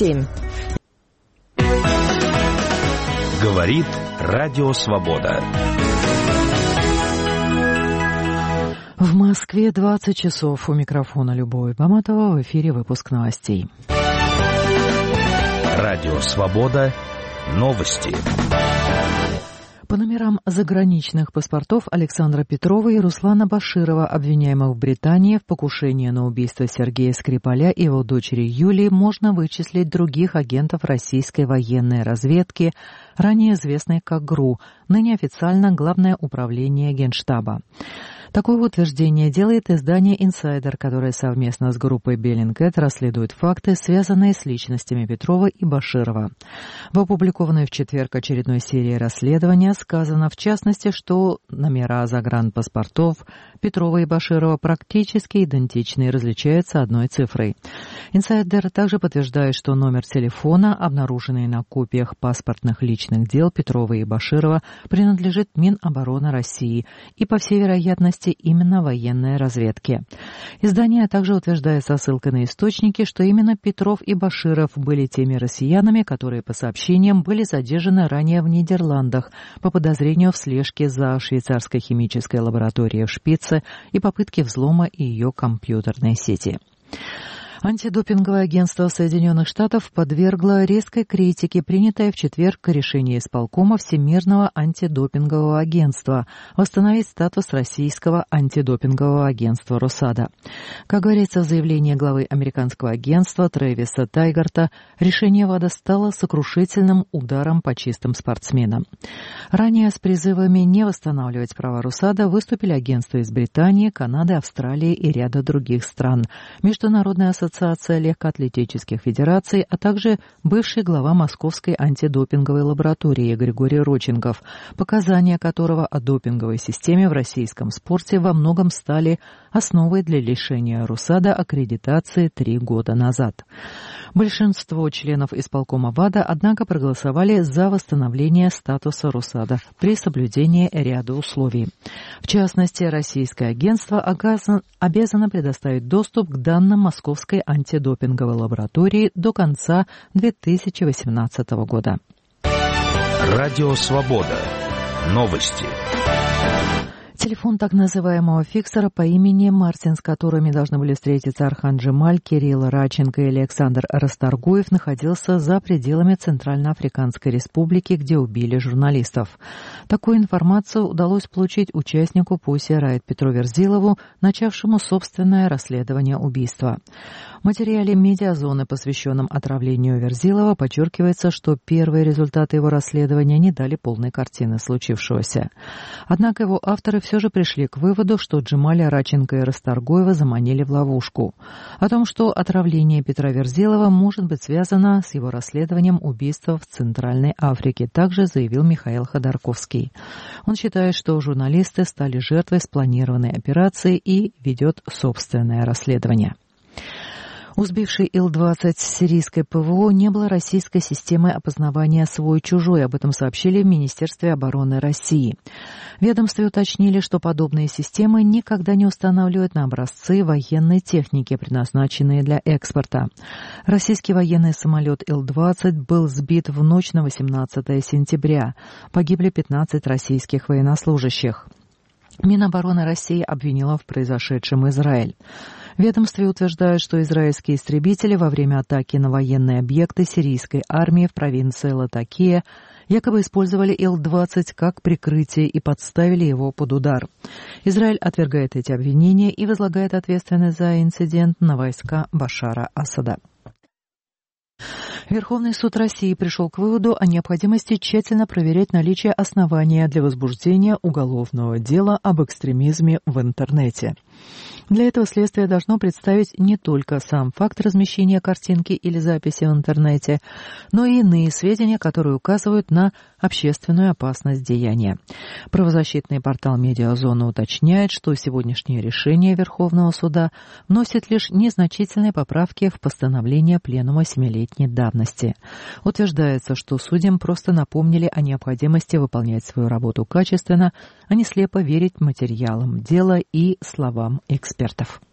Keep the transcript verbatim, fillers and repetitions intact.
семь. Говорит Радио Свобода. В Москве двадцать часов. У микрофона Любовь Баматова. В эфире выпуск новостей. Радио Свобода. Новости. По номерам заграничных паспортов Александра Петрова и Руслана Баширова, обвиняемых в Британии в покушении на убийство Сергея Скрипаля и его дочери Юлии, можно вычислить других агентов российской военной разведки, ранее известных как ГРУ, ныне официально Главное управление Генштаба. Такое утверждение делает издание «Инсайдер», которое совместно с группой Bellingcat расследует факты, связанные с личностями Петрова и Баширова. В опубликованной в четверг очередной серии расследования сказано, в частности, что номера загранпаспортов Петрова и Баширова практически идентичны и различаются одной цифрой. «Инсайдер» также подтверждает, что номер телефона, обнаруженный на копиях паспортных личных дел Петрова и Баширова, принадлежит Минобороны России и, по всей вероятности, именно военной разведки. Издание также утверждает со ссылкой на источники, что именно Петров и Баширов были теми россиянами, которые, по сообщениям, были задержаны ранее в Нидерландах по подозрению в слежке за швейцарской химической лабораторией в Шпице и попытке взлома ее компьютерной сети. Антидопинговое агентство Соединенных Штатов подвергло резкой критике принятое в четверг решение исполкома Всемирного антидопингового агентства восстановить статус российского антидопингового агентства РОСАДА. Как говорится в заявлении главы американского агентства Трэвиса Тайгарта, решение ВАДА стало сокрушительным ударом по чистым спортсменам. Ранее с призывами не восстанавливать права РОСАДА выступили агентства из Британии, Канады, Австралии и ряда других стран. Международная ассоциация Ассоциация легкоатлетических федераций, а также бывший глава Московской антидопинговой лаборатории Григорий Родченков, показания которого о допинговой системе в российском спорте во многом стали основой для лишения РОСАДА аккредитации три года назад. Большинство членов исполкома ВАДА, однако, проголосовали за восстановление статуса РОСАДА при соблюдении ряда условий. В частности, российское агентство обязано предоставить доступ к данным Московской антидопинговой лаборатории до конца две тысячи восемнадцатого года. Радио Свобода. Новости. Телефон так называемого фиксера по имени Мартин, с которыми должны были встретиться Архан Джемаль, Кирилл Радченко и Александр Расторгуев, находился за пределами Центральноафриканской Республики, где убили журналистов. Такую информацию удалось получить участнику Pussy Riot Петру Верзилову, начавшему собственное расследование убийства. В материале «Медиазоны», посвященном отравлению Верзилова, подчеркивается, что первые результаты его расследования не дали полной картины случившегося. Однако его авторы все же пришли к выводу, что Джемаля, Радченко и Расторгуева заманили в ловушку. О том, что отравление Петра Верзилова может быть связано с его расследованием убийства в Центральной Африке, также заявил Михаил Ходорковский. Он считает, что журналисты стали жертвой спланированной операции и ведет собственное расследование. У сбившей Ил двадцать сирийской ПВО не было российской системы опознавания свой-чужой. Об этом сообщили в Министерстве обороны России. В ведомстве уточнили, что подобные системы никогда не устанавливают на образцы военной техники, предназначенные для экспорта. Российский военный самолет Ил двадцать был сбит в ночь на восемнадцатое сентября. Погибли пятнадцать российских военнослужащих. Минобороны России обвинила в произошедшем Израиль. В ведомстве утверждают, что израильские истребители во время атаки на военные объекты сирийской армии в провинции Латакия якобы использовали Ил двадцать как прикрытие и подставили его под удар. Израиль отвергает эти обвинения и возлагает ответственность за инцидент на войска Башара Асада. Верховный суд России пришел к выводу о необходимости тщательно проверять наличие основания для возбуждения уголовного дела об экстремизме в интернете. Для этого следствие должно представить не только сам факт размещения картинки или записи в интернете, но и иные сведения, которые указывают на общественную опасность деяния. Правозащитный портал «Медиазона» уточняет, что сегодняшнее решение Верховного суда вносит лишь незначительные поправки в постановление Пленума семилетней давности. Утверждается, что судьям просто напомнили о необходимости выполнять свою работу качественно, а не слепо верить материалам дела и словам экспертов.